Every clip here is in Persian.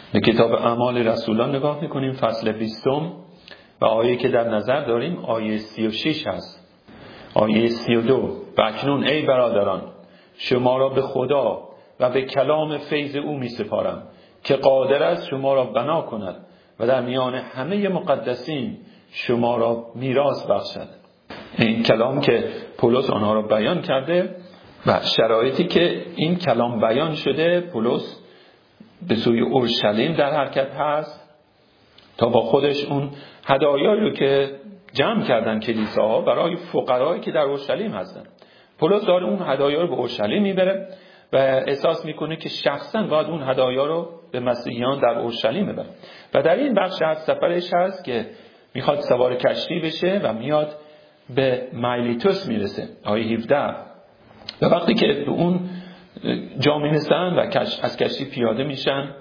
به کتاب اعمال رسولان نگاه میکنیم، فصل 20 و آیه که در نظر داریم آیه 36 هست. آیه 32: و اکنون ای برادران شما را به خدا و به کلام فیض او می سپارم که قادر است شما را بنا کند و در میان همه مقدسین شما را میراث بخشد. این کلام که پولس آنها را بیان کرده و شرایطی که این کلام بیان شده، پولس به سوی اورشلیم در حرکت هست تا با خودش اون هدایایی رو که جمع کردن کلیساها برای فقرایی که در اورشلیم هستن، پولس داره اون هدایا رو به اورشلیم میبره و احساس میکنه که شخصا باید اون هدایا رو به مسیحیان در اورشلیم ببره. و در این بخش از سفرش هست که میخواد سوار کشتی بشه و میاد به میلیتوس میرسه، آیه 17. و وقتی که به اون جا میرسن و از کشتی پیاده میشن،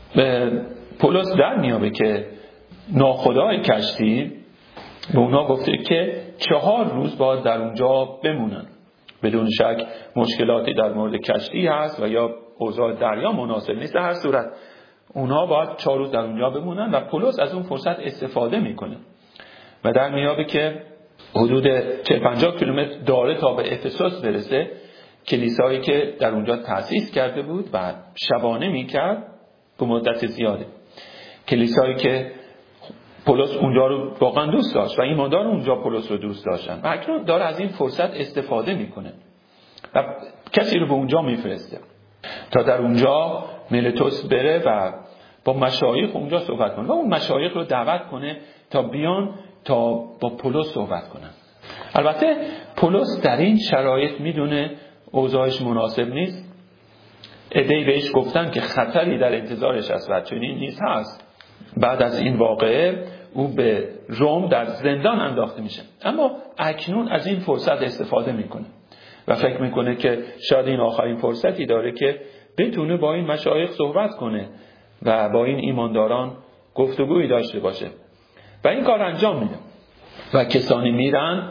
پولس در میابه که ناخدای کشتی به اونا گفته که 4 روز باید در اونجا بمونن. بدون شک مشکلاتی در مورد کشتی هست و یا اوضاع دریا مناسب نیست. در هر صورت اونا باید 4 روز در اونجا بمونن و پولس از اون فرصت استفاده میکنه و در میابه که حدود 40-50 کیلومتر داره تا به افسوس برسه، کلیسایی که در اونجا تأسیس کرده بود و شبانه میکرد به مدت زیاده. کلیسایی که پولس اونجا رو واقعا دوست داشت و ایماندار اونجا پولس رو دوست داشتن و اکنون داره از این فرصت استفاده میکنه و کسی رو به اونجا میفرسته تا در اونجا میلیتوس بره و با مشایخ اونجا صحبت کنه و اون مشایخ رو دعوت کنه تا بیان تا با پولس صحبت کنن. البته پولس در این شرایط میدونه اوضاعش مناسب نیست. عده‌ای بهش گفتن که خطری در انتظارش است و چنین نیز هست. بعد از این واقعه او به روم در زندان انداخته میشه، اما اکنون از این فرصت استفاده میکنه و فکر میکنه که شاید این آخرین فرصتی داره که بتونه با این مشایخ صحبت کنه و با این ایمانداران گفتگویی داشته باشه و این کار انجام میده و کسانی میرن.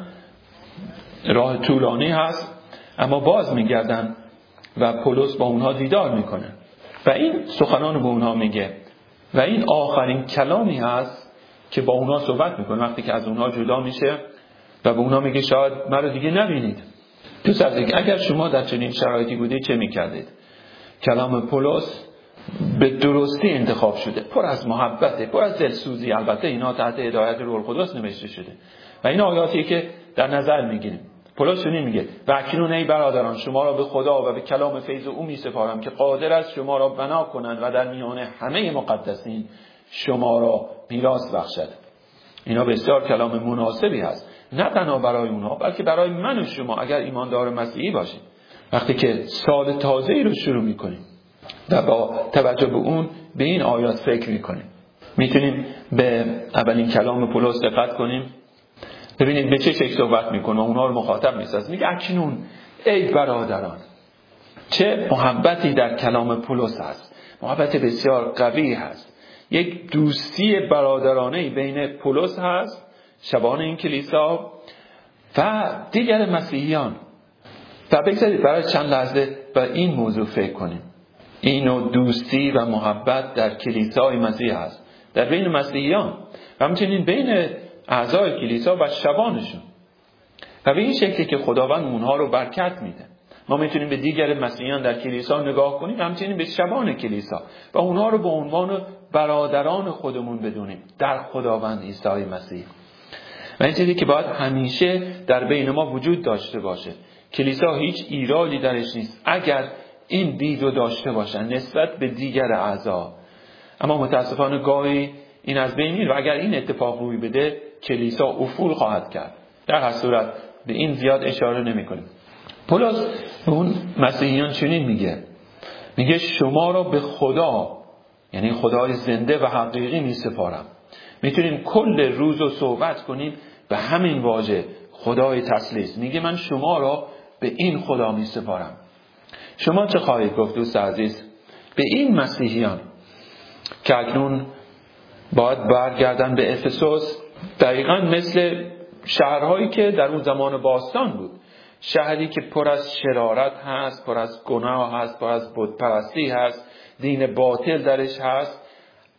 راه طولانی هست اما باز میگردن و پولس با اونها دیدار میکنه و این سخنان به اونها میگه و این آخرین کلامی هست که با اونها صحبت میکنه وقتی که از اونها جدا میشه و به اونها میگه شاید مرا دیگه نبینید. دوست عزیز، اگر شما در چنین شرایطی بودید چه میکردید؟ کلام پولس به درستی انتخاب شده، پر از محبته، پر از دلسوزی. البته اینا تحت هدایت روح القدس نوشته شده و این آیاتی که در نظر میگیریم. پولس چنین میگه: و اکنون ای برادران شما را به خدا و به کلام فیض او میسپارم که قادر است شما را بنا کنند و در میان همه مقدسین شما را میراث بخشد. اینا بسیار کلام مناسبی هست، نه تنها برای اونها بلکه برای من و شما اگر ایماندار مسیحی باشیم. وقتی که سال تازه‌ای رو شروع میکنیم و با توجه به اون به این آیات فکر میکنیم، میتونیم به اولین کلام پولس دقت کنیم. ببینید به چه شکل صحبت میکنه، اونها رو مخاطب میسازه. میگه اکنون ای برادران. چه محبتی در کلام پولس هست، محبت بسیار قوی هست. یک دوستی برادرانه بین پولس هست، شبان این کلیسا و دیگر مسیحیان. و بگذارید برای چند لحظه به این موضوع فکر کنیم. این نوع دوستی و محبت در کلیسای مسیح هست، در بین مسیحیان و همچنین بین اعضای کلیسا و شبانشون و به این شکلی که خداوند اونها رو برکت میده. ما میتونیم به دیگر مسیحیان در کلیسا نگاه کنیم، همچنین به شبان کلیسا و اونها رو به عنوان برادران خودمون بدونیم در خداوند عیسی مسیح. و این چیزی که باید همیشه در بین ما وجود داشته باشه. کلیسا هیچ ایرادی درش نیست اگر این دید رو داشته باشن نسبت به دیگر اعضا، اما متاسفانه گاهی این از بین میره و اگر این اتفاق روی بده کلیسا افول خواهد کرد. در هر صورت به این زیاد اشاره نمی کنیم. پولس به اون مسیحیان چنین میگه شما را به خدا، یعنی خدای زنده و حقیقی می سپارم. میتونیم کل روز رو صحبت کنیم به همین واژه خدای تثلیث. میگه من شما را به این خدا می سپارم. شما چه خواهید گفت دوست عزیز به این مسیحیان که اکنون باید برگردن به افسوس؟ دقیقاً مثل شهرهایی که در اون زمان باستان بود، شهری که پر از شرارت هست، پر از گناه هست، پر از بتپرستی هست، دین باطل درش هست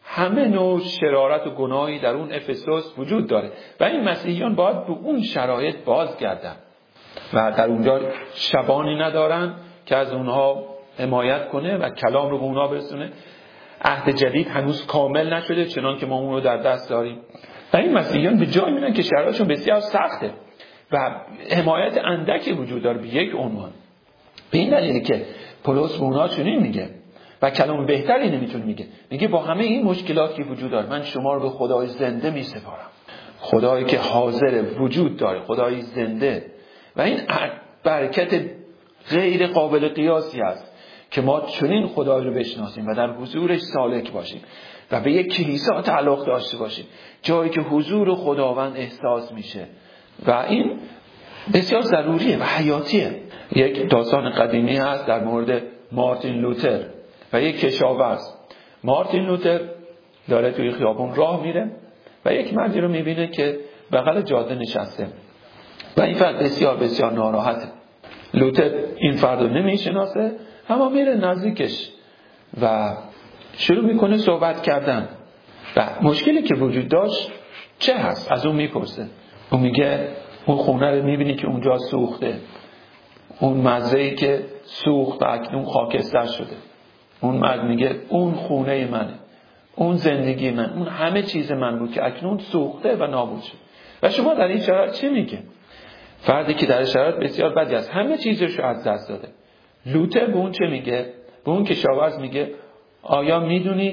همه نوع شرارت و گناهی در اون افسوس وجود داره و این مسیحیان باید به اون شرایط بازگردن و در اونجا شبانی ندارن که از اونها حمایت کنه و کلام رو به اونها برسونه. عهد جدید هنوز کامل نشده چنان که ما اون رو در دست داریم و این مسیحیان به جای میرن که شرایطشون بسیار سخته و حمایت اندکی وجود داره به یک عنوان. به این دلیلی که پولس به اونها چنین میگه و کلام بهتری نمیتونه میگه با همه این مشکلاتی که وجود داره من شما رو به خدای زنده میسپارم، خدایی که حاضر وجود داره، خدای زنده و این برکت غیر قابل قیاسی است که ما چنین خدای رو بشناسیم و در حضورش سالک باشیم و به یک کلیسا تعلق داشته باشیم، جایی که حضور خداوند احساس میشه و این بسیار ضروریه و حیاتیه. یک داستان قدیمی هست در مورد مارتین لوتر و یک کشاورز. مارتین لوتر داره توی خیابون راه میره و یک مردی رو میبینه که بغل جاده نشسته و این فرد بسیار بسیار ناراحته. لوتر این فرد رو نمیشناسه اما میره نزدیکش و شروع میکنه صحبت کردن و مشکلی که وجود داشت چه هست از اون میپرسه. اون میگه اون خونه رو میبینی که اونجا سوخته، اون مزرعه‌ای که سوخت و اکنون خاکستر شده. اون مرد میگه اون خونه منه، اون زندگی من، اون همه چیز من بود که اکنون سوخته و نابود شد. و شما در این شرایط چی میگه؟ فردی که در شرایط بسیار بدی است، همه چیزش رو از دست داده. لوتر به اون چه میگه؟ به اون کشاورز میگه آیا میدونی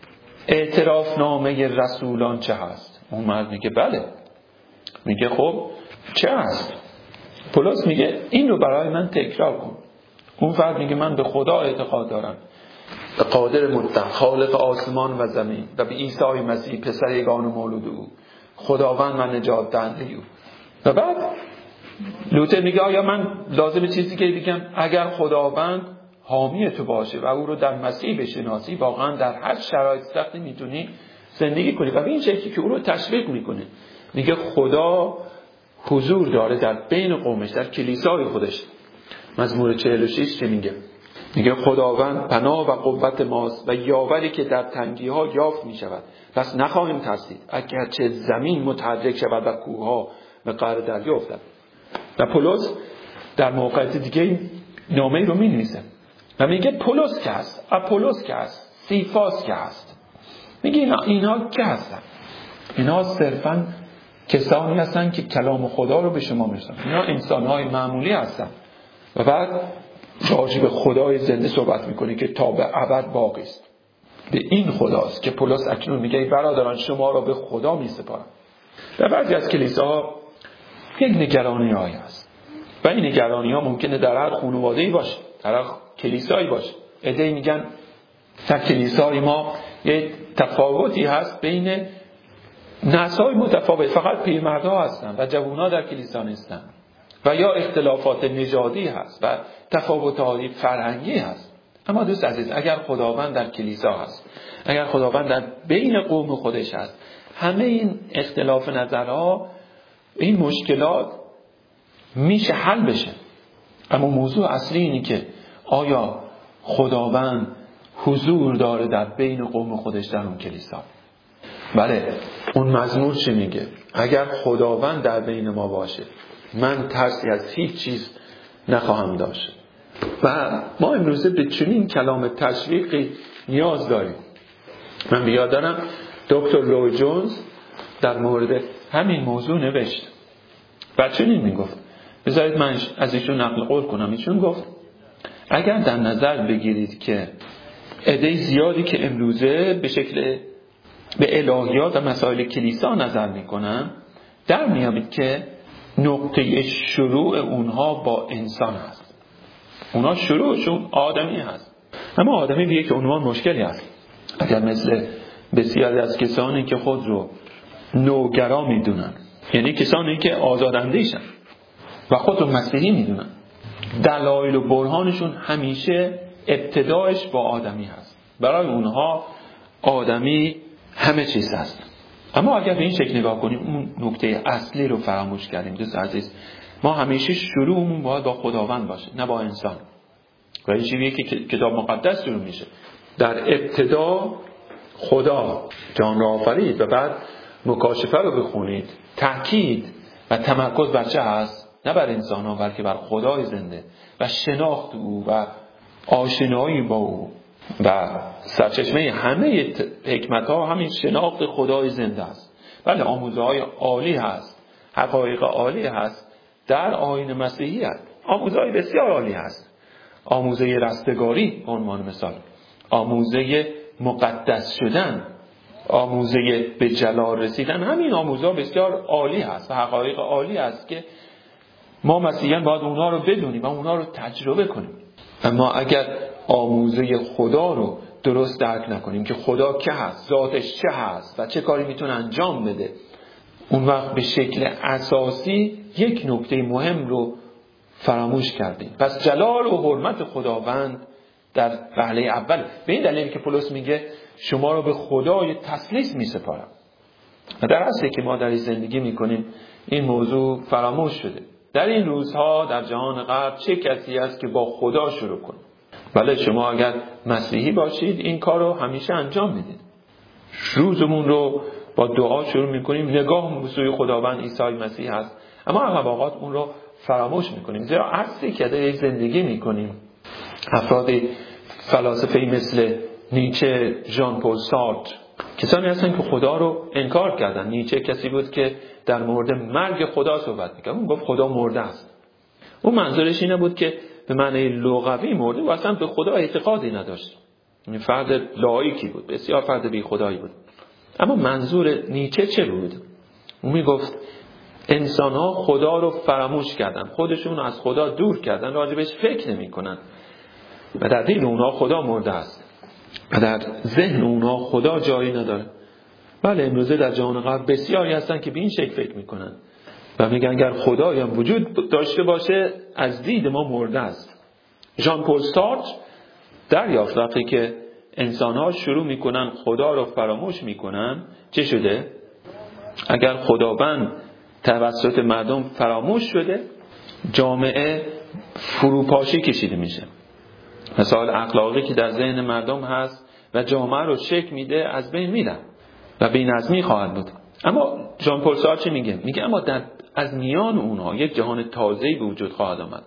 اعتراف نامه رسولان چه هست؟ اون مرد میگه بله. میگه خب چه هست؟ پولس میگه این رو برای من تکرار کن. اون فرد میگه من به خدا اعتقاد دارم، به قادر مطلق خالق آسمان و زمین و به عیسی مسیح پسر یگانه مولود او، خداوند و نجات دهنده او. و بعد لوتر میگه آیا من لازم چیزی که بگم اگر خداوند حامی تو باشه و او رو در مسیح بشناسی واقعا در هر شرایط سختی میتونی زندگی کنی. و به این شکلی که او رو تشویق میکنه. میگه خدا حضور داره در بین قومش، در کلیسای خودش. مزمور 46 چه میگه؟ میگه خداوند پناه و قوت ماست و یاوری که در تنگی ها یافت میشود، پس نخواهیم ترسید اگرچه زمین متحرک شود و کوه ها به قعر دریا افتد. و پولس در موقعیت دیگه نامه رو می‌نویسه و میگه پولس که هست، اپولوس که هست، سیفاس که هست. میگه اینا که هستن؟ اینا صرفاً کسانی هستن که کلام خدا رو به شما میرسونن. اینا انسان‌های معمولی هستن. و بعد راجع به خدای زنده صحبت میکنه که تا به ابد باقی است. به این خداست که پولس اکنون میگه ای برادران شما را به خدا میسپارم. در بعضی از کلیساها یک نگرانی هایی هست و این نگرانی ها ممکنه در هر خانواده‌ای باشه، در هر کلیسایی باشه. عده‌ای میگن در کلیسای ما یک تفاوتی هست بین نسل‌های متفاوت، فقط پیرمردها هستن و جوان‌ها در کلیسا نیستن، و یا اختلافات نژادی هست و تفاوت‌های فرهنگی هست. اما دوست عزیز اگر خداوند در کلیسا هست، اگر خداوند در بین قوم خودش هست، همه این اختلاف نظرها، این مشکلات میشه حل بشه. اما موضوع اصلی اینه که آیا خداوند حضور داره در بین قوم خودش در اون کلیسا؟ بله. اون مزمور چی میگه؟ اگر خداوند در بین ما باشه من ترسی از هیچ چیز نخواهم داشت. و ما امروزه به چنین کلام تشویقی نیاز داریم. من بیادرم دکتر لوی جونز در مورد همین موضوع نوشت و چنین میگفت، بذارید من از ایشون نقل قول کنم. ایشون گفت اگر در نظر بگیرید که عده زیادی که امروزه به شکل به الهیات و مسائل کلیسا نظر میکنن، در میابید که نقطه شروع اونها با انسان هست. اونها شروعشون آدمی هست، اما آدمی به یک عنوان مشکلی هست. اگر مثل بسیاری از کسانی که خود رو نوگرا میدونن، یعنی کسانی که آزاداندیشن و خود رو مسیحی میدونن، دلایل و برهانشون همیشه ابتدایش با آدمی هست. برای اونها آدمی همه چیز هست. اما اگر به این شکل نگاه کنیم اون نکته اصلی رو فراموش کردیم. دوست عزیز ما همیشه شروعمون باید با خداوند باشه، نه با انسان. و این چیزیه که کتاب مقدس شروع میشه. در ابتدا خدا جهان را آفرید و بعد مکاشفه رو بخونید، تأکید و تمرکز بر چه هست؟ نه بر انسان ها، بلکه بر خدای زنده و شناخت او و آشنایی با او. و سرچشمه همه حکمت ها همین شناخت خدای زنده است. بله، آموزه های عالی هست، حقایق عالی هست در آیین مسیحیت. آموزه های بسیار عالی هست. آموزه رستگاری به عنوان مثال، آموزه مقدس شدن، آموزه به جلال رسیدن، همین آموزه بسیار عالی هست و حقایق عالی هست که ما مسیحیان باید اونها رو بدونیم و اونها رو تجربه کنیم. اما اگر آموزه خدا رو درست درک نکنیم که خدا که هست، ذاتش چه هست و چه کاری میتونه انجام بده، اون وقت به شکل اساسی یک نکته مهم رو فراموش کردیم. پس جلال و حرمت خداوند در وهله اول، به این دلیل که پولس میگه شما رو به خدای تثلیث میسپارم. و در اصلی که ما در این زندگی میکنیم این موضوع فراموش شده. در این روزها در جهان غرب چه کسی هست که با خدا شروع کنه؟ بله، شما اگر مسیحی باشید این کار رو همیشه انجام میدید. روزمون رو با دعا شروع میکنیم، نگاه به سوی خداوند عیسی مسیح هست، اما هر اوقات اون رو فراموش میکنیم. زیرا عصری که در زندگی میکنیم افراد فلاسفه‌ای مثل نیچه، ژان پل سارتر، کسانی هستن که خدا رو انکار کردن. نیچه کسی بود که در مورد مرگ خدا صحبت میکرد. اون گفت خدا مرده است. اون منظورش اینه بود که به معنی لغوی مرده و اصلا به خدا اعتقادی نداشت. این فرد لایکی بود، بسیار فرد بی خدایی بود. اما منظور نیچه چه بود؟ اون میگفت انسان ها خدا رو فراموش کردن، خودشون از خدا دور کردن، راجبش فکر نمی کنن و در دل اونها خدا مرده است و در ذهن اونها خدا جایی نداره. بله، امروزه در جهان غرب بسیاری هستن که به این شکل فکر میکنن و میگن اگر خدایی هم وجود داشته باشه از دید ما مرده است. ژان پل سارتر دریافت وقتی که انسان‌ها شروع میکنن خدا رو فراموش میکنن چه شده؟ اگر خداوند توسط مردم فراموش شده، جامعه فروپاشی کشیده میشه. مسائل اخلاقی که در ذهن مردم هست و جامعه رو شکل میده از بین میرن و بی‌نظمی خواهد بود. اما ژان پل سارتر چی میگه؟ میگه اما از میان اونها یک جهان تازه‌ای به وجود خواهد آمد.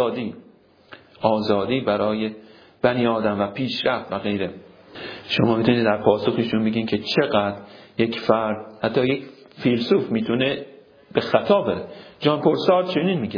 آزادی برای بنی آدم و پیشرفت و غیره. شما میتونید در پاسخشون بگین که چقدر یک فرد، حتی یک فیلسوف میتونه به خطا بره. ژان پل سارتر چنین میگه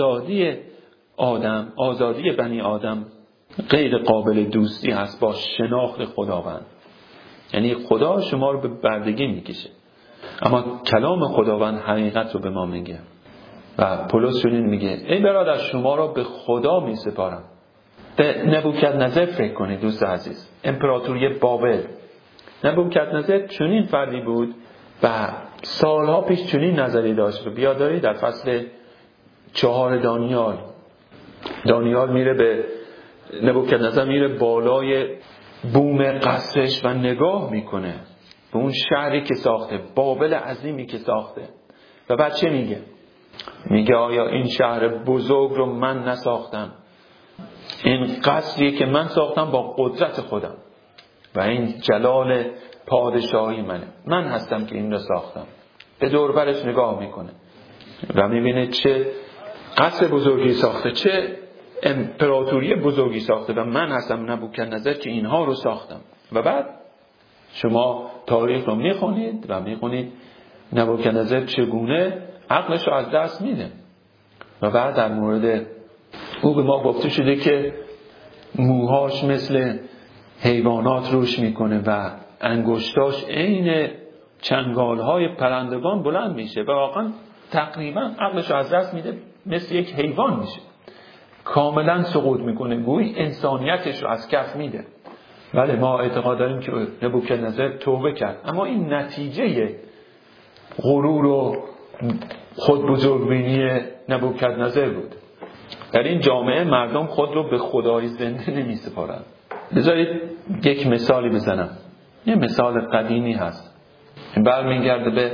آزادی بنی آدم غیر قابل دوستی هست با شناخت خداوند. یعنی خدا شما رو به بردگی میکشه، اما کلام خداوند حقیقت رو به ما میگه. و پولس چنین میگه ای برادر شما رو به خدا میسپارم. به نبوکدنضر فکر کنید دوست عزیز، امپراتوری بابل. نبوکدنضر چنین فردی بود و سالها پیش چنین نظری داشت. و بیاد دارید در فصل 4 دانیال میره به نبوکدنضر، میره بالای بوم قصرش و نگاه میکنه به اون شهری که ساخته، بابل عظیمی که ساخته. و بعد چه میگه؟ میگه آیا این شهر بزرگ رو من نساختم؟ این قصریه که من ساختم با قدرت خودم و این جلال پادشاهی منه، من هستم که این رو ساختم. به دور برش نگاه میکنه و میبینه چه قصر بزرگی ساخته، چه امپراتوری بزرگی ساخته و من هستم نبوکدنضر که اینها رو ساختم. و بعد شما تاریخ رو میخونید و میخونید نبوکدنضر چگونه عقلش رو از دست میده. و بعد در مورد او به ما گفته شده که موهاش مثل حیوانات روش میکنه و انگشتاش عین چنگالهای پرندگان بلند میشه و واقعا تقریبا عقلش رو از دست میده، مثل یک حیوان میشه، کاملا سقوط میکنه، گویی انسانیتش رو از کف میده. بله، ما اعتقاد داریم که نبوکدنضر توبه کرد، اما این نتیجه غرور و خود بزرگبینی نبوکدنضر بود. در این جامعه مردم خود رو به خدای زنده نمی سپارند. بذارید یک مثالی بزنم. یه مثال قدیمی هست، برمیگرده به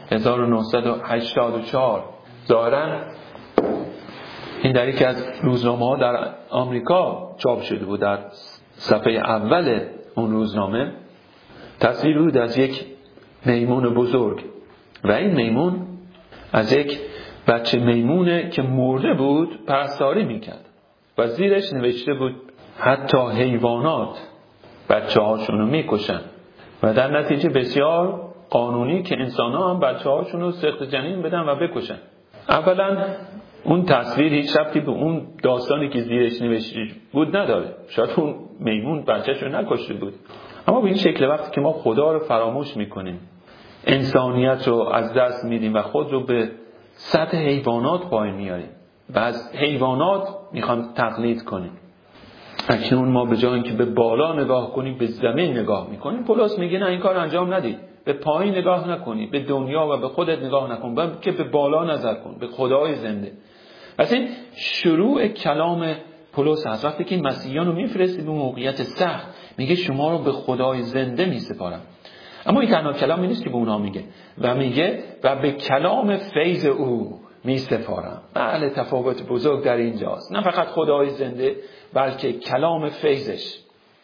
1984. ظاهراً این در یکی از روزنامه‌ها در آمریکا چاپ شده بود. در صفحه اول اون روزنامه تصویر بود از یک میمون بزرگ و این میمون از یک بچه میمونه که مرده بود پرستاری میکرد و زیرش نوشته بود حتی حیوانات بچه هاشونو میکشن و در نتیجه بسیار قانونی که انسان ها هم بچه هاشونو سقط جنین بدن و بکشن. اولا اون تصویر هیچ ربطی به اون داستانی که زیرش نوشته بود نداره. شاید اون میمون بچه‌شو نکشته بود. اما به این شکل وقتی که ما خدا رو فراموش میکنیم، انسانیت رو از دست میدیم و خود رو به سطح حیوانات پایین میاریم و از حیوانات میخوام تقلید کنیم. اکنون ما به جای اینکه به بالا نگاه کنیم به زمین نگاه میکنیم. پولس میگه نه، این کار انجام ندید. به پایین نگاه نکنی، به دنیا و به خودت نگاه نکن، بلکه به بالا نظر کن، به خدای زنده. پس این شروع کلام پولس هست. وقتی که این مسیحیان رو میفرسته به موقعیت سخت، میگه شما رو به خدای زنده میسپارم. اما این تنها کلامی نیست که به اونا میگه و میگه و به کلام فیض او میسپارم. بله، تفاوت بزرگ در اینجاست. نه فقط خدای زنده، بلکه کلام فیضش.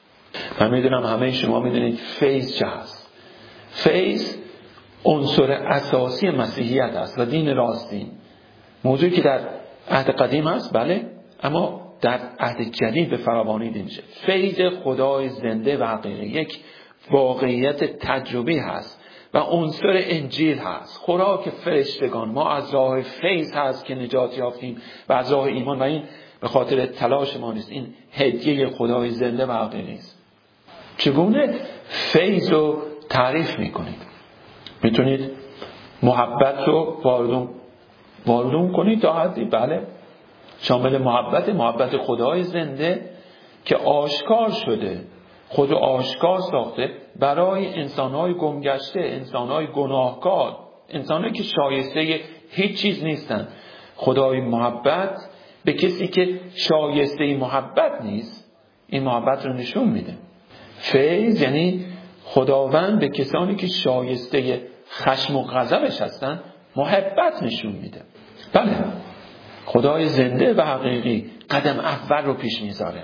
من میدونم همه شما میدونید فیض چه هست. فیض عنصر اساسی مسیحیت است و دین راستین. موضوعی که در عهد قدیم هست، بله، اما در عهد جدید به فراوانی دیده میشه. فیض خدای زنده و حقیقی یک واقعیت تجربی هست و عنصر انجیل هست. خوراک فرشتگان. ما از راه فیض هست که نجات یافتیم و از راه ایمان، و این به خاطر تلاش ما نیست، این هدیه خدای زنده و حقیقی است. چگونه فیض رو تعریف میکنید؟ میتونید محبت رو واردون کنید تا حدی، بله، شامل محبت خدای زنده که آشکار شده، خود رو آشکار ساخته برای انسانهای گمگشته، انسانهای گناهکار، انسانهایی که شایسته هیچ چیز نیستن. خدای محبت به کسی که شایسته محبت نیست این محبت رو نشون میده. فیض یعنی خداوند به کسانی که شایسته خشم و غضبش هستن محبت نشون میده. بله، خدای زنده و حقیقی قدم اول رو پیش میذاره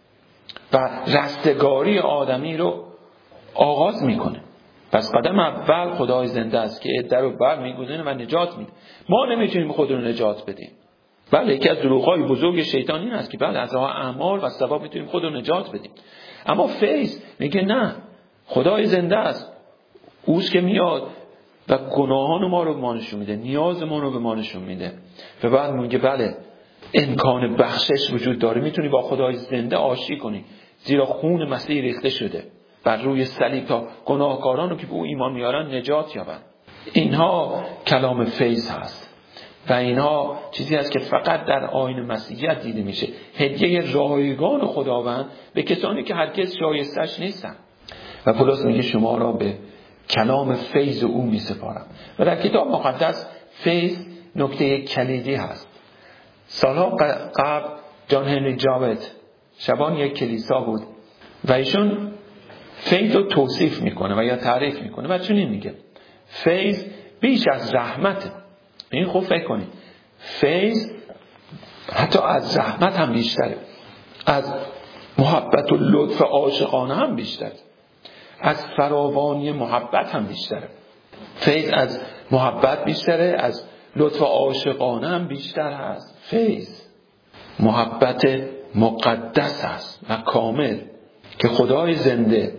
و رستگاری آدمی رو آغاز میکنه. پس قدم اول خدای زنده است که عده رو بر میگذاره و نجات میده. ما نمیتونیم خود رو نجات بدیم. بله، یکی از دروغ‌های بزرگ شیطان این است که بله از راه اعمال و ثواب میتونیم خود رو نجات بدیم. اما فیض میگه نه، خدای زنده است، اوست که میاد و گناهان ما رو به ما نشون میده، نیاز ما رو به ما نشون میده و بعد میگه بله امکان بخشش وجود داره، میتونی با خدای زنده آشتی کنی، زیرا خون مسیح ریخته شده بر روی صلیب تا گناهکاران رو که به او ایمان میارن نجات یابند. اینها کلام فیض هست و اینها چیزی هست که فقط در آیین مسیحیت دیده میشه. هدیه رایگان خداوند به کسانی که هرگز شایستش نیستن. و پولس میگه شما را به کلام فیض او میسپارم. و در کتاب مقدس فیض نکته کلیدی هست. سالها قبل جان هنری جاوت شبان یک کلیسا بود و ایشون فیض رو توصیف میکنه و یا تعریف میکنه و چنین میگه فیض بیش از رحمته. این خوب فکر کنید، فیض حتی از رحمت هم بیشتره، از محبت و لطف عاشقانه هم بیشتره، از فراوانی محبت هم بیشتره. فیض از محبت بیشتره، از لطف عاشقانه هم بیشتر هست. فیض محبت مقدس است و کامل که خدای زنده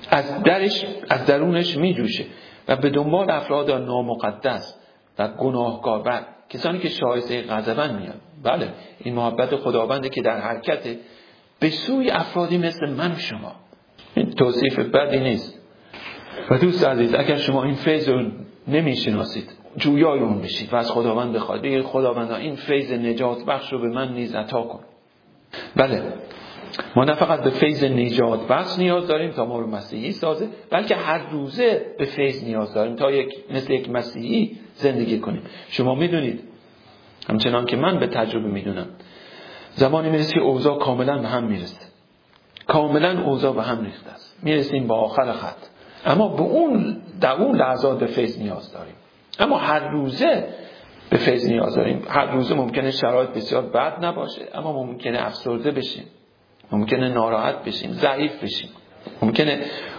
از درونش می جوشه و به دنبال افراد نامقدس و گناهکار و کسانی که شایسته غضبن میاد. بله، این محبت خداونده که در حرکت به سوی افرادی مثل من و شما. این توصیف بدی نیست. و دوست عزیز، اگر شما این فیض رو نمیشناسید، جویای اون بشید و از خداوند بخواید، بگید خداوندا این فیض نجات بخش رو به من نیز عطا کن. بله، ما نه فقط به فیض نجات بخش نیاز داریم تا ما رو مسیحی سازه، بلکه هر روزه به فیض نیاز داریم تا مثل یک مسیحی زندگی کنیم. شما میدونید، همچنان که من به تجربه میدونم، زمانی میرسه که اوضاع کاملا به هم میرسه، کاملا اوضاع به هم ریخته است، میرسیم با آخر خط، اما در اون لحظات به فیض نیاز داریم. اما هر روزه به فیض نیاز داریم. هر روزه ممکنه شرایط بسیار بد نباشه، اما ممکنه افسرده بشیم، ممکنه ناراحت بشیم، ضعیف بشیم، ممکنه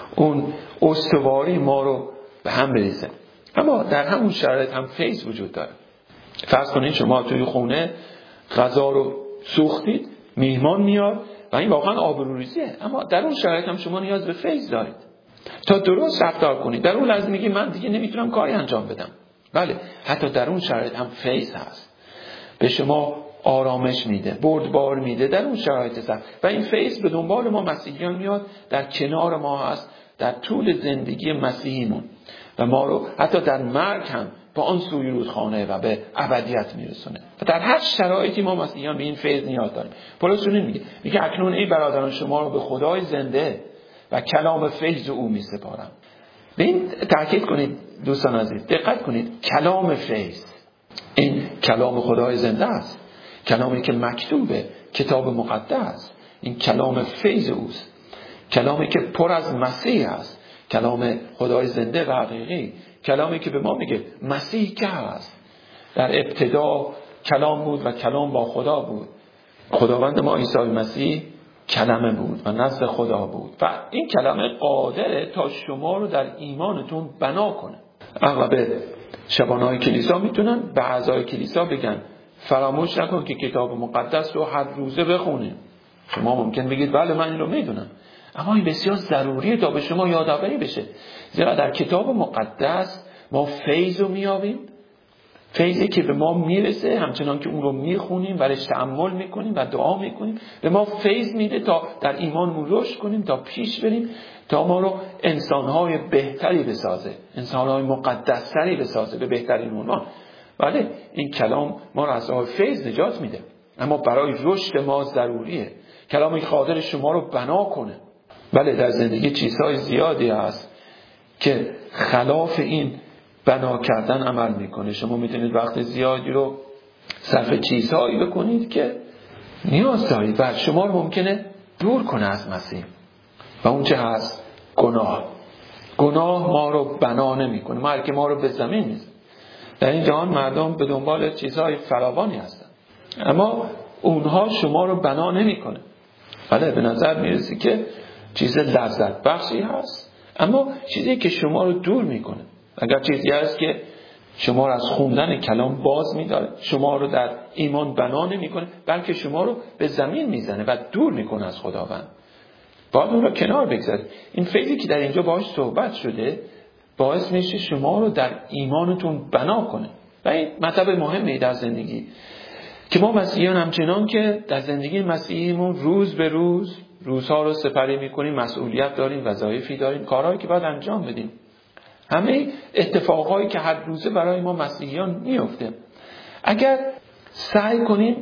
اون استواری ما رو به هم بریزه. اما در همون شرایط هم فیض وجود داره. فرض کنید شما توی خونه غذا رو سوختید، میهمان میاد و این واقعا آبروریزیه، اما در اون شرایط هم شما نیاز به فیض دارید تا درست رفتار کنید. در اون لحظه میگی من دیگه نمیتونم کاری انجام بدم. بله، حتی در اون شرایط هم فیض هست، به شما آرامش میده، بردبار میده در اون شرایط سخت. و این فیض به دنبال ما مسیحیان میاد، در کنار ما هست در طول زندگی مسیحیمون و ما رو حتی در مرگ هم با آن سوی رودخانه و به ابدیت میرسونه. و در هر شرایطی ما مسیحیان به این فیض نیاز داریم. پولس میگه اکنون ای برادران شما رو به خدای زنده و کلام فیض او میسپارم. به این تاکید کنید دوستان عزیز، دقت کنید، کلام فیض، این کلام خدای زنده است، کلامی که مکتوبه، کتاب مقدس، این کلام فیض اوست، کلامی که پر از مسیح است، کلام خدای زنده و حقیقی، کلامی که به ما میگه مسیح که هست. در ابتدا کلام بود و کلام با خدا بود. خداوند ما عیسی مسیح کلمه بود و نزد خدا بود و این کلمه قادره تا شما رو در ایمانتون بنا کنه. اغلب شبانه‌های کلیسا میتونن به اعضای کلیسا بگن فراموش نکن که کتاب مقدس رو هر روزه بخونیم. شما ممکن بگید بله من این رو میدونم، اما این بسیار ضروریه تا به شما یادآوری بشه، زیرا در کتاب مقدس ما فیض رو میابیم، فیضی که به ما میرسه همچنان که اون رو میخونیم، برش تأمل میکنیم و دعا میکنیم، به ما فیض میده تا در ایمانمون رشد کنیم، تا پیش بریم، تا ما رو انسانهای بهتری بسازه، انسانهای مقدستری بسازه به بهترین عنوان. بله، این کلام ما رو از راه فیض نجات میده، اما برای رشد ما ضروریه. کلامی قادر شما رو بنا کنه. بله، در زندگی چیزهای زیادی هست که خلاف این بنا کردن عمل میکنه. شما میتونید وقت زیادی رو صرف چیزهایی بکنید که نیاز دارید و شما رو ممکنه دور کنه از مسیح. و اون چه هست؟ گناه ما رو بنا نمیکنه، مرگ ما رو به زمین میزنه. در این جهان مردم به دنبال چیزهای فراوانی هستن، اما اونها شما رو بنا نمیکنه. بله، به نظر میرسه که چیز لذت بخشی هست، اما چیزی که شما رو دور میکنه. اگر چیزی هست که شما رو از خوندن کلام باز می‌داره، شما رو در ایمان بنا نمی‌کنه، بلکه شما رو به زمین میزنه و دور میکنه از خداوند. باید اون رو کنار بگذارید. این فعلی که در اینجا باهاش صحبت شده باعث میشه شما رو در ایمانتون بنا کنه. و این مطلب مهمه در زندگی که ما مسیحیان همچنان که در زندگی مسیحیمون روز به روز روزها رو سپری میکنیم، مسئولیت داریم، وظایفی داریم، کارهایی که باید انجام بدیم، همه اتفاقهایی که هر روزه برای ما مسیحیان میفته، اگر سعی کنیم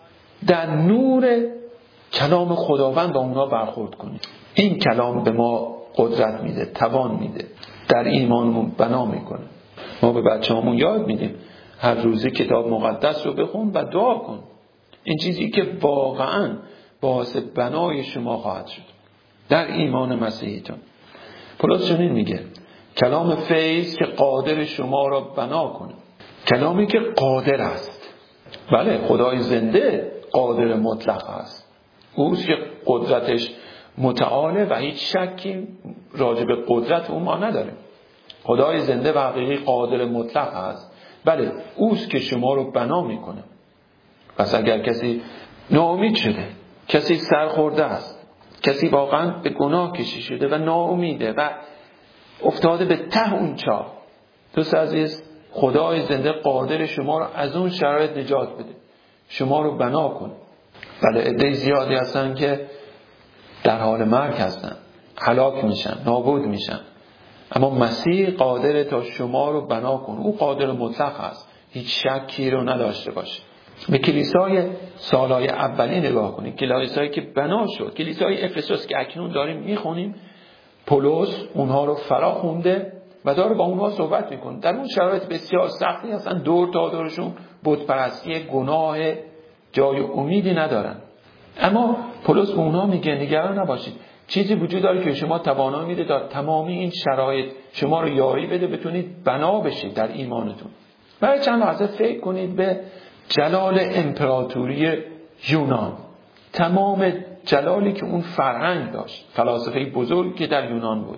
در نور کلام خداوند با اونا برخورد کنیم، این کلام به ما قدرت میده، توان میده، در ایمانمون بنا میکنه. ما به بچه‌هامون یاد میدیم هر روزه کتاب مقدس رو بخون و دعا کن. این چیزی که واقعا باعث بنای شما خواهد شد در ایمان مسیحیتون. پولس چنین میگه کلام فیض که قادر شما را بنا کنه، کلامی که قادر است. بله، خدای زنده قادر مطلق است، اوست که قدرتش متعاله و هیچ شکی راجع به قدرت اون ما نداره. خدای زنده و حقیقی قادر مطلق است. بله، اوست که شما رو بنا میکنه. پس اگر کسی ناامید شده، کسی سرخورده است، کسی واقعا به گناه کشی شده و ناامیده و افتاده به ته اون چاه، دوست عزیز، خدای زنده قادر شما رو از اون شرایط نجات بده، شما رو بنا کنه. بله، عده زیادی هستن که در حال مرگ هستن، هلاک میشن، نابود میشن، اما مسیح قادر تا شما رو بنا کنه. او قادر مطلق است، هیچ شکی رو نداشته باشه. به کلیسای سالهای اولی نگاه کنید، کلیسایی که بنا شد، کلیسای افسوس که اکنون داریم میخونیم، پولس اونها رو فرا خونده و داره با اونها صحبت میکنه. در اون شرایط بسیار سختی هستن، دور تا دورشون بت پرستی، گناه، جای امیدی ندارن، اما پولس به اونها میگه نگران نباشید، چیزی وجود داره که شما توانایی میده تا تمامی این شرایط شما رو یاری بده، بتونید بنا بشید در ایمانتون. برای چند لحظه فکر کنید به جلال امپراتوری یونان، تمام جلالی که اون فرهنگ داشت، فلاسفه بزرگی که در یونان بود،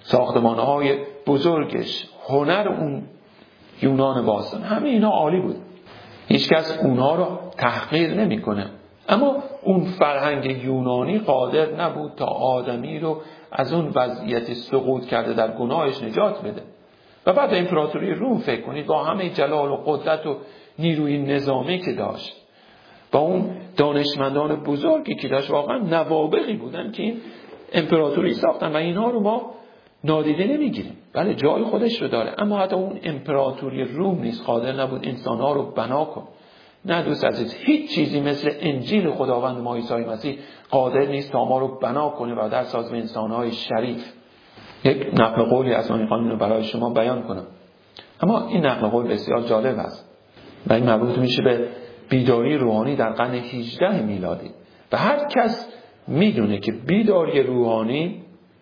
ساختمان‌های بزرگش، هنر اون یونان باستان، همه اینا عالی بود. هیچکس اونها رو تحقیر نمی‌کنه. اما اون فرهنگ یونانی قادر نبود تا آدمی رو از اون وضعیت سقوط کرده در گناهش نجات بده. و بعد امپراتوری روم فکر کنید با همه جلال و قدرت و نیروی نظامی که داشت، با اون دانشمندان بزرگی که داشت، واقعا نوابغی بودن که این امپراتوری ساختن و اینها رو ما نادیده نمیگیریم. بله جای خودش رو داره، اما حتی اون امپراتوری روم نیز قادر نبود انسانها رو بنا کنه. نه دوست عزیز، هیچ چیزی مثل انجیل خداوند ما عیسی مسیح قادر نیست تا ما رو بنا کنه و در ساز انسانهای شریف. یک نقل قولی از آن رو برای شما بیان کنم، اما این نقل قول بسیار جالب است و این مربوط میشه به بیداری روحانی در قرن 18 میلادی و هر کس میدونه که بیداری روحانی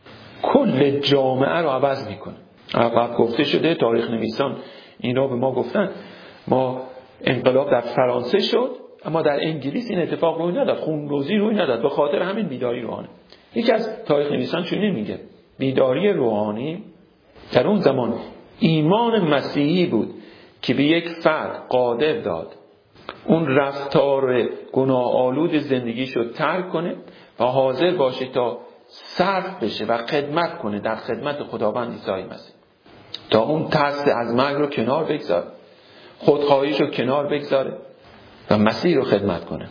کل جامعه رو عوض میکنه. قبل گفته شده، تاریخ نویسان این را به ما گفتن، ما انقلاب در فرانسه شد اما در انگلیس این اتفاق روی نداد، خونریزی روی نداد به خاطر همین بیداری روحانی. یکی از تاریخ نویسان چنین میگه بیداری روحانی در اون زمان ایمان مسیحی بود که به یک فرد قادر داد اون رفتار گناه‌آلود زندگیشو ترک کنه و حاضر باشه تا صرف بشه و خدمت کنه در خدمت خداوند عیسی مسیح، تا اون ترس از مرگ رو کنار بگذاره، خودخواهیش رو کنار بگذاره و مسیح رو خدمت کنه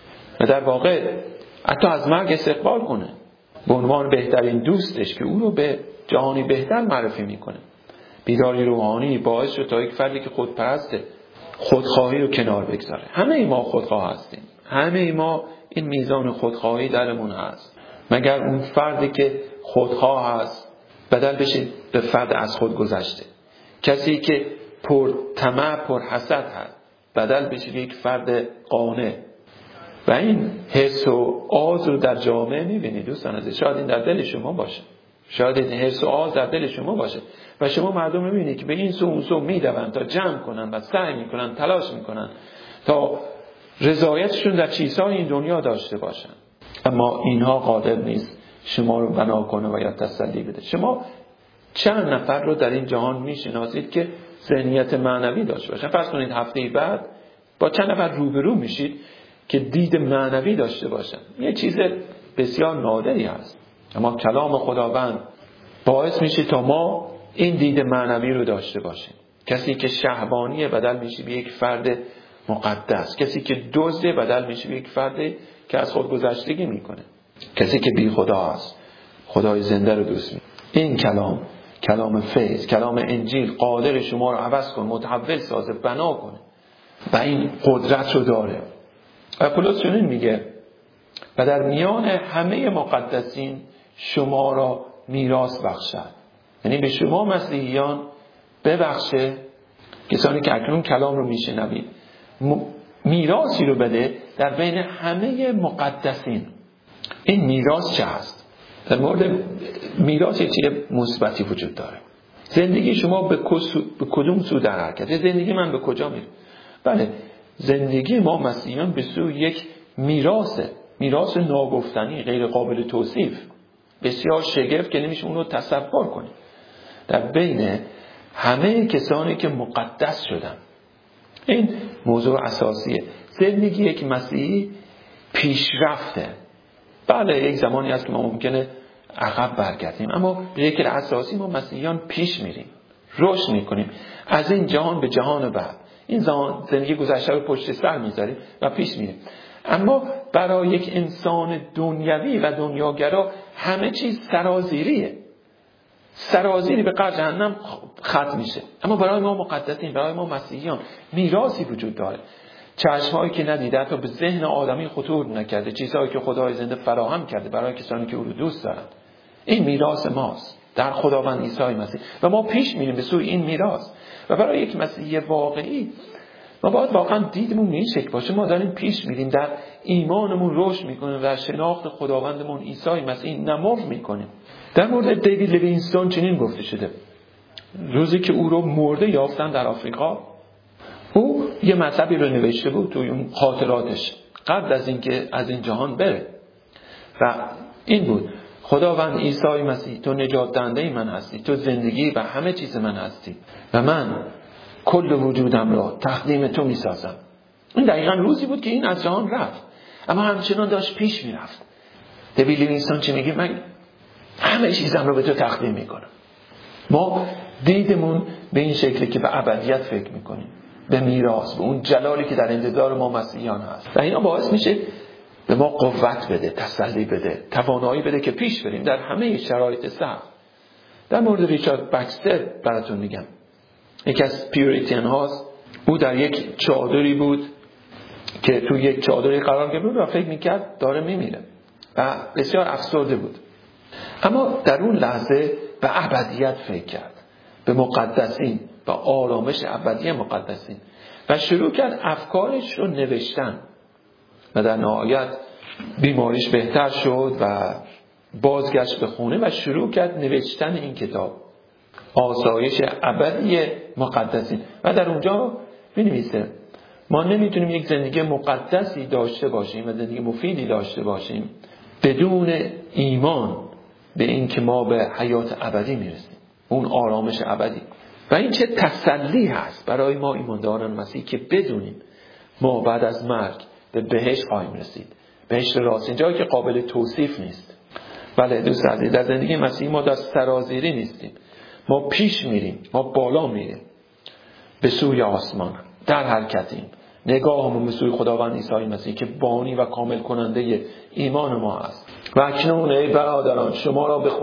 و در واقع حتی از مرگ استقبال کنه به عنوان بهترین دوستش که او رو به جهانی بهتر معرفی میکنه. بیداری روحانی باعث شد تا یک فردی که خودپرسته خودخواهی رو کنار بگذاره. همه ما خودخواه هستیم، همه ما این میزان خودخواهی درمون هست، مگر اون فردی که خودخواه هست بدل بشه به فرد از خود گذشته. کسی که پر طمع پر حسد هست بدل بشه یک فرد قانع. و این حس و آز رو در جامعه میبینید دوستان عزیز. شاید این در دل شما باشه، شاید این حس و آز در دل شما باشه و شما مردم رو میبینید که به این سو اون سو میدوند تا جمع کنن و سعی میکنن، تلاش میکنن تا رضایتشون در چیزهای این دنیا داشته باشن، اما اینها قادر نیست شما رو بنا کنه و یا تسلی بده. شما چند نفر رو در این جهان میشناسید که ذهنیت معنوی داشته باشن؟ فرض کنید هفته بعد با چند نفر روبرو میشید که دید معنوی داشته باشن. یه چیز بسیار نادری هست، اما کلام خداوند باعث میشه تا ما این دید معنوی رو داشته باشیم. کسی که شهوانیه بدل میشه به یک فرد مقدس، کسی که دزده بدل میشه به یک فرد که از خود گذشتگی میکنه، کسی که بی خدا است خدای زنده رو دوست میکنه. این کلام فیض، کلام انجیل قادر شما رو عوض کنه، متحول سازه، بنا کنه و این قدرت رو داره. و پولس چنین میگه و در میان همه مقدسین شما را میراث بخشد، یعنی به شما مسیحیان ببخشه، کسانی که اکنون کلام رو میشنوید، میراثی رو بده در بین همه مقدسین. این میراث چه هست؟ در مورد میراث چیز مثبتی وجود داره. زندگی شما به کدوم سو در حرکت؟ زندگی من به کجا میره؟ بله، زندگی ما مسیحیان به سوی یک میراث ناگفتنی، غیر قابل توصیف، بسیار شگفت که نمیشه اون رو تصور کنیم، در بین همه کسانی که مقدس شدن. این موضوع اساسیه. زندگی یک مسیحی پیشرفته. بله یک زمانی هست که ما ممکنه عقب برگردیم، اما به شکل اساسی ما مسیحیان پیش میریم، رشد میکنیم از این جهان به جهان بعد. این زندگی گذشته رو پشت سر میذاریم و پیش میریم. اما برای یک انسان دنیوی و دنیاگرا همه چیز سرازیری به قعر جهنم ختم میشه. اما برای ما مقدسین، برای ما مسیحیان میراثی وجود داره. چشمهایی که ندیده، حتی به ذهن آدمی خطور نکرده، چیزهایی که خدای زنده فراهم کرده برای کسانی که او رو دوست دارن. این میراث ماست در خداوند عیسی مسیح و ما پیش میریم به سوی این میراث. و برای یک مسیحی واقعی ما باید واقعا دیدمون این شکل باشه. ما داریم پیش میریم، در ایمانمون رشد میکنیم، در شناخت خداوندمون عیسی مسیح نمو میکنیم. در مورد دیوید لیوینگستون چنین گفته شده، روزی که او رو مرده یافتن در آفریقا، او یه مطلبی رو نوشته بود توی اون خاطراتش قبل از اینکه از این جهان بره و این بود: خداوند عیسی مسیح تو نجات دهنده من هستی، تو زندگی و همه چیز من هستی و من کل وجودم را تقدیم تو میسازم. این دقیقا روزی بود که این از جهان رفت، اما همچنان داشت پیش میرفت. دویل لیوینگستون چی میگه؟ من همه چیزم رو به تو تقدیم میکنم. ما دیدمون به این شکلی که به ابدیت فکر میکنیم، به میراث، به اون جلالی که در انتظار ما مسیحیان هست و اینا باعث میشه به ما قوت بده، تسلی بده، توانایی بده که پیش بریم در همه شرایط سخت. در مورد ریچارد بکستر براتون میگم، یکی از پیوریتین هاست. او در یک چادری بود که تو یک چادری قرار گرفته بود و فکر میکرد داره میمیره و بسیار افسرده بود، اما در اون لحظه به ابدیت فکر کرد، به مقدسین و آرامش ابدی مقدسین و شروع کرد افکارش رو نوشتن و در نهایت بیماریش بهتر شد و بازگشت به خونه و شروع کرد نوشتن این کتاب آسایش ابدی مقدسین و در اونجا می‌نویسه ما نمیتونیم یک زندگی مقدسی داشته باشیم و زندگی مفیدی داشته باشیم بدون ایمان به این که ما به حیات ابدی میرسیم، اون آرامش ابدی. و این چه تسلی هست برای ما ایمانداران مسیح که بدونیم ما بعد از مرگ به بهشت خواهیم رسید، بهشت راستین، جایی که قابل توصیف نیست. بله دوست عزیز، در زندگی مسیحی ما در سرازیری نیستیم، ما پیش میریم، ما بالا میریم به سوی آسمان، در حرکتیم، نگاهمون به سوی خداوند عیسی مسیح که بانی و کامل کننده ایمان ما است. و اکنون ای برادران شما را به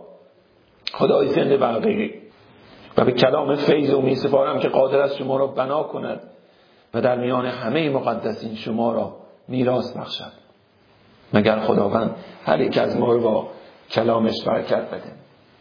خدای زنده و حقیقی و به کلام فیض و میسپارم که قادر است شما را بنا کند و در میان همه مقدسین شما را میراث بخشد. مگر خداوند هر یک از ما رو با کلامش برکت بده.